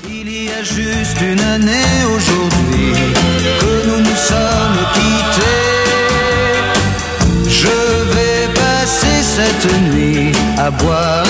Il y a juste une année aujourd'hui que nous nous sommes quittés. Je vais passer cette nuit à boire